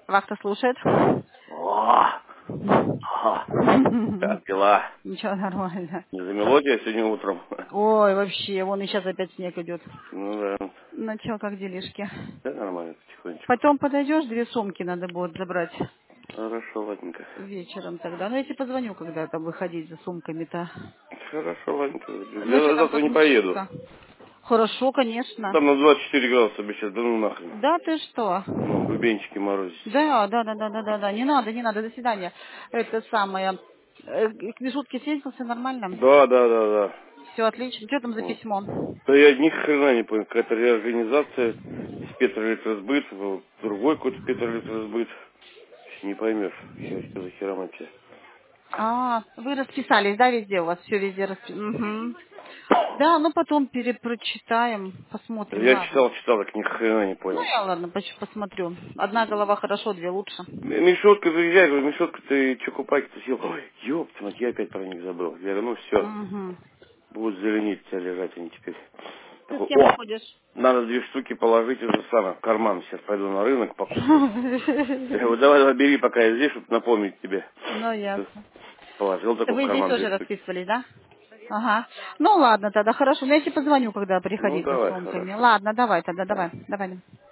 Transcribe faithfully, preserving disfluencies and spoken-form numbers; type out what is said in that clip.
Вахта слушает. О, о, как дела? Ничего, нормально. Не замело тебя сегодня утром? Ой, вообще, вон и сейчас опять снег идет. Ну да. Ну что, как делишки? Да нормально, потихонечку. Потом подойдешь, две сумки надо будет забрать. Хорошо, ладненько. Вечером тогда. Ну, я тебе позвоню, когда там выходить за сумками-то. Хорошо, ладненько. Ну, что Я там, завтра как не поеду. Машечка? Хорошо, конечно. Там на двадцать четыре градуса обещают, да ну нахрен. Да ты что? Ну, бубенчики морозить. Да, да, да, да, да, да, да. Не надо, не надо, до свидания. Это самое. Э, К Мишутке съездил, все нормально? Да, да, да, да. Все отлично. Что там за Вот. письмо? Да я ни хрена не понял, какая-то реорганизация из Петроэлектросбыт в другой какой-то Петроэлектросбыт. Не поймешь, сейчас что за херомантия. А, вы расписались, да, везде у вас? Все везде расписано. Да, ну потом перепрочитаем, Да посмотрим, я ладно. читал, читал, так ни хрена не Ну, понял. я ладно, поч- посмотрю. Одна голова хорошо, две лучше. Мишутка, заезжай, говорю, Мишутка, ты что, купать-то съел? Ой, ёпта мать, я опять про них забыл. Я говорю, ну все, Угу. будут зеленить тебя лежать они теперь. Ты с Такой, кем о, уходишь? надо две штуки положить уже самое в карман. Сейчас пойду на рынок покушаю. Я говорю, давай, давай, бери, пока я здесь, чтобы напомнить тебе. Ну, ясно. Положил такой в Вы здесь карман две тоже штуки. расписывались, да? Ага. Ну ладно тогда, хорошо. Ну, я тебе позвоню, когда Ну, приходить за давай, сумками. хорошо. Ладно, давай тогда, давай. Давай.